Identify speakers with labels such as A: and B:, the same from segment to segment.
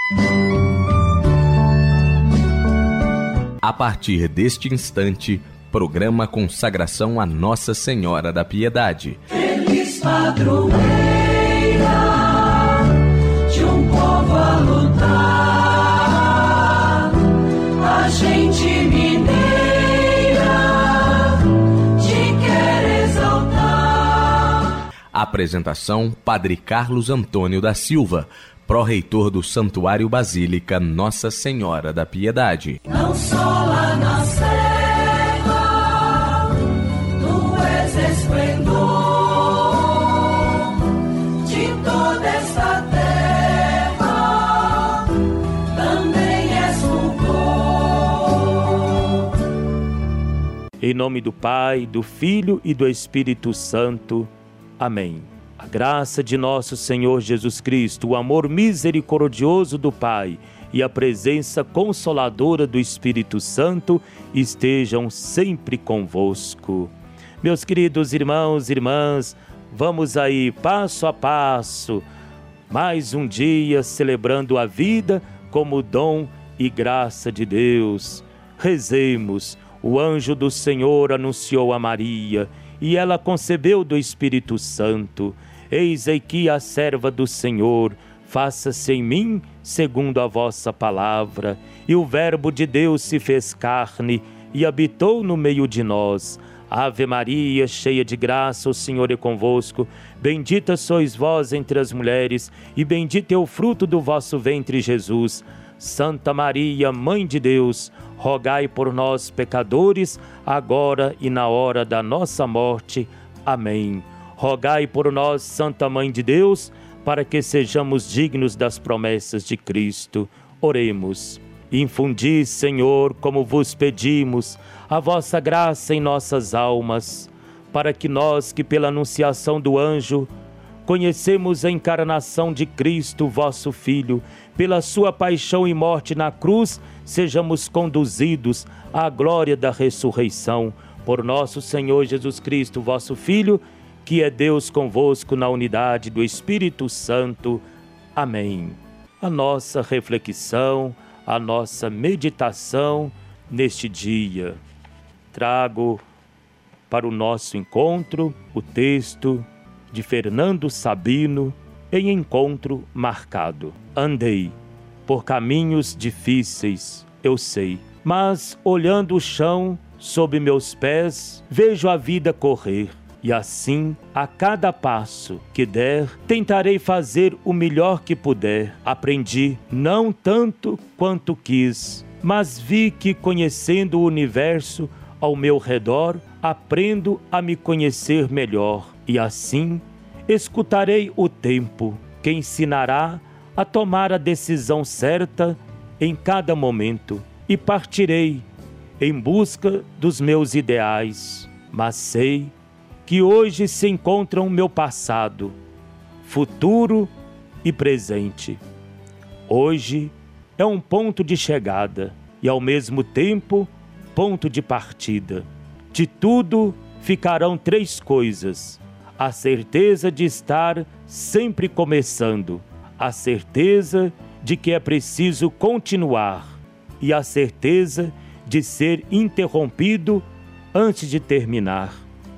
A: A partir deste instante, programa Consagração a Nossa Senhora da Piedade.
B: Feliz padroeira de um povo a lutar, a gente mineira te quer exaltar.
A: Apresentação: Padre Carlos Antônio da Silva, pró-reitor do Santuário Basílica Nossa Senhora da Piedade.
B: Não só lá na serra, tu és esplendor de toda esta terra, também és fulgor.
C: Em nome do Pai, do Filho e do Espírito Santo. Amém. A graça de nosso Senhor Jesus Cristo, o amor misericordioso do Pai e a presença consoladora do Espírito Santo estejam sempre convosco. Meus queridos irmãos e irmãs, vamos aí passo a passo, mais um dia celebrando a vida como dom e graça de Deus. Rezemos. O anjo do Senhor anunciou a Maria e ela concebeu do Espírito Santo. Eis aqui a serva do Senhor, faça-se em mim segundo a vossa palavra. E o Verbo de Deus se fez carne e habitou no meio de nós. Ave Maria, cheia de graça, o Senhor é convosco. Bendita sois vós entre as mulheres, e bendito é o fruto do vosso ventre, Jesus. Santa Maria, Mãe de Deus, rogai por nós, pecadores, agora e na hora da nossa morte. Amém. Rogai por nós, Santa Mãe de Deus, para que sejamos dignos das promessas de Cristo. Oremos. Infundi, Senhor, como vos pedimos, a vossa graça em nossas almas, para que nós, que pela anunciação do anjo, conhecemos a encarnação de Cristo, vosso Filho, pela sua paixão e morte na cruz, sejamos conduzidos à glória da ressurreição. Por nosso Senhor Jesus Cristo, vosso Filho, que é Deus convosco na unidade do Espírito Santo. Amém. A nossa reflexão, a nossa meditação neste dia. Trago para o nosso encontro o texto de Fernando Sabino, em Encontro Marcado. Andei por caminhos difíceis, eu sei, mas olhando o chão sob meus pés, vejo a vida correr. E assim, a cada passo que der, tentarei fazer o melhor que puder. Aprendi não tanto quanto quis, mas vi que conhecendo o universo ao meu redor, aprendo a me conhecer melhor. E assim, escutarei o tempo que ensinará a tomar a decisão certa em cada momento. E partirei em busca dos meus ideais. Mas sei que hoje se encontram meu passado, futuro e presente. Hoje é um ponto de chegada e, ao mesmo tempo, ponto de partida. De tudo ficarão três coisas: a certeza de estar sempre começando, a certeza de que é preciso continuar e a certeza de ser interrompido antes de terminar.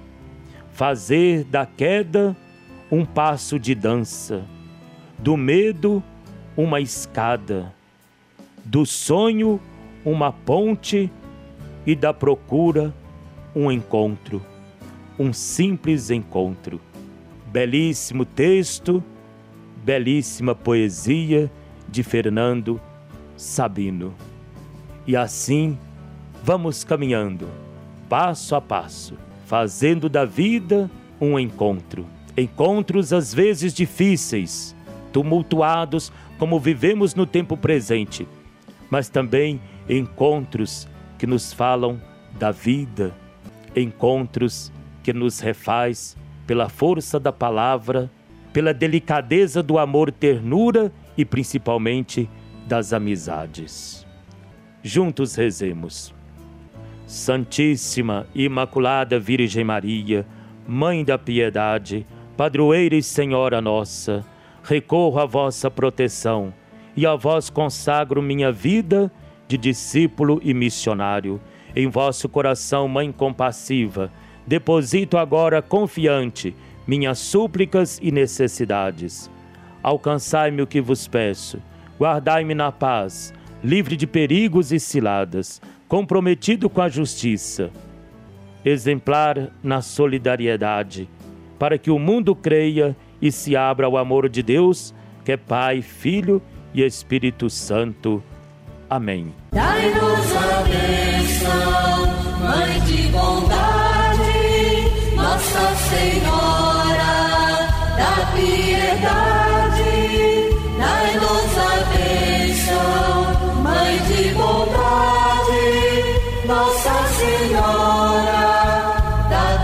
C: Fazer da queda um passo de dança, do medo uma escada, do sonho uma ponte e da procura um encontro, um simples encontro. Belíssimo texto, belíssima poesia de Fernando Sabino. E assim vamos caminhando, passo a passo, fazendo da vida um encontro. Encontros às vezes difíceis, tumultuados como vivemos no tempo presente, mas também encontros que nos falam da vida, encontros que nos refaz pela força da palavra, pela delicadeza do amor, ternura e principalmente das amizades. Juntos rezemos. Santíssima e Imaculada Virgem Maria, Mãe da Piedade, Padroeira e Senhora nossa, recorro à vossa proteção e a vós consagro minha vida de discípulo e missionário. Em vosso coração, Mãe compassiva, deposito agora confiante minhas súplicas e necessidades. Alcançai-me o que vos peço, guardai-me na paz, livre de perigos e ciladas, comprometido com a justiça, exemplar na solidariedade, para que o mundo creia e se abra ao amor de Deus, que é Pai, Filho e Espírito Santo. Amém.
B: Dai-nos a bênção, Mãe de bondade, Nossa Senhora da piedade. Dai-nos a bênção, Mãe de bondade, Nossa Senhora da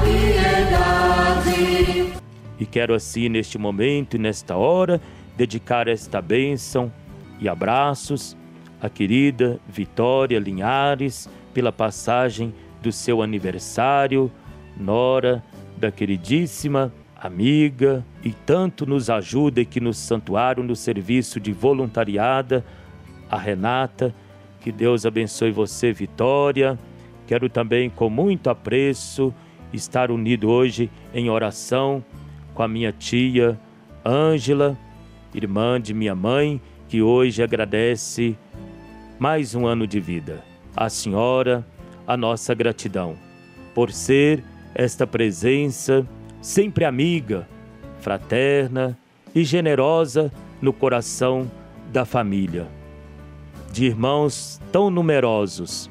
B: piedade.
C: E quero assim, neste momento e nesta hora, dedicar esta bênção e abraços à querida Vitória Linhares, pela passagem do seu aniversário, nora da queridíssima amiga, e tanto nos ajuda aqui no santuário, no serviço de voluntariada, a Renata. Que Deus abençoe você, Vitória. Quero também, com muito apreço, estar unido hoje em oração com a minha tia Ângela, irmã de minha mãe, que hoje agradece mais um ano de vida. A senhora, a nossa gratidão por ser esta presença sempre amiga, fraterna e generosa no coração da família, de irmãos tão numerosos.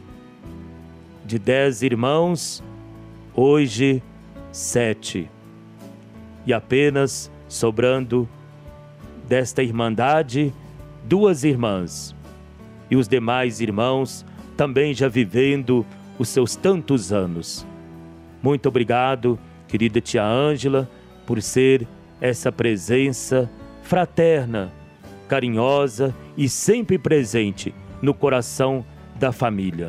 C: De 10 irmãos, hoje 7. E apenas sobrando desta irmandade 2 irmãs. E os demais irmãos também já vivendo os seus tantos anos. Muito obrigado, querida tia Ângela, por ser essa presença fraterna, carinhosa e sempre presente no coração da família.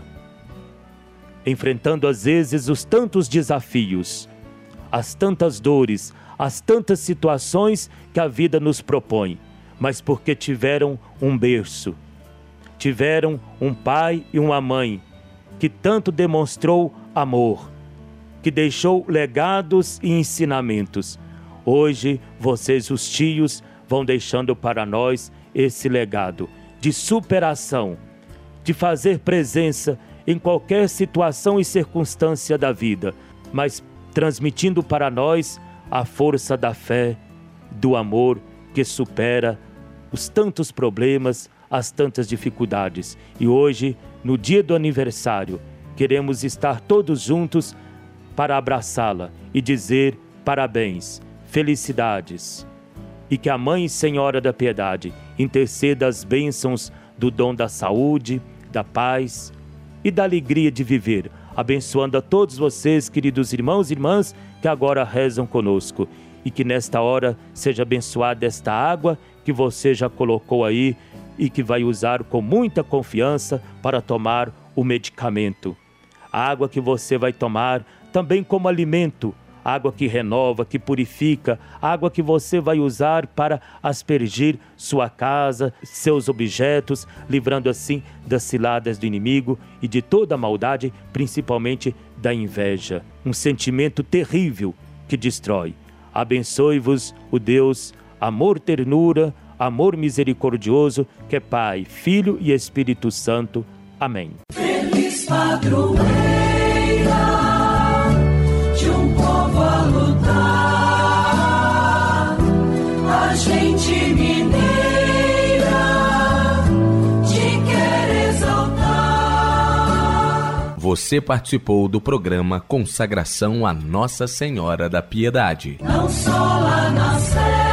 C: Enfrentando às vezes os tantos desafios, as tantas dores, as tantas situações que a vida nos propõe, mas porque tiveram um berço, tiveram um pai e uma mãe que tanto demonstrou amor, que deixou legados e ensinamentos. Hoje, vocês, os tios, vão deixando para nós esse legado de superação, de fazer presença em qualquer situação e circunstância da vida, mas transmitindo para nós a força da fé, do amor que supera os tantos problemas, as tantas dificuldades. E hoje, no dia do aniversário, queremos estar todos juntos para abraçá-la e dizer parabéns, felicidades. E que a Mãe Senhora da Piedade interceda as bênçãos do dom da saúde, da paz e da alegria de viver, abençoando a todos vocês, queridos irmãos e irmãs, que agora rezam conosco. E que nesta hora seja abençoada esta água que você já colocou aí e que vai usar com muita confiança para tomar o medicamento. A água que você vai tomar também como alimento, água que renova, que purifica, água que você vai usar para aspergir sua casa, seus objetos, livrando assim das ciladas do inimigo e de toda a maldade, principalmente da inveja. Um sentimento terrível que destrói. Abençoe-vos o Deus, amor, ternura, amor misericordioso, que é Pai, Filho e Espírito Santo. Amém.
B: Feliz padroeira de um povo a lutar, a gente mineira te quer exaltar.
A: Você participou do programa Consagração a Nossa Senhora da Piedade.
B: Não só lá na Sé.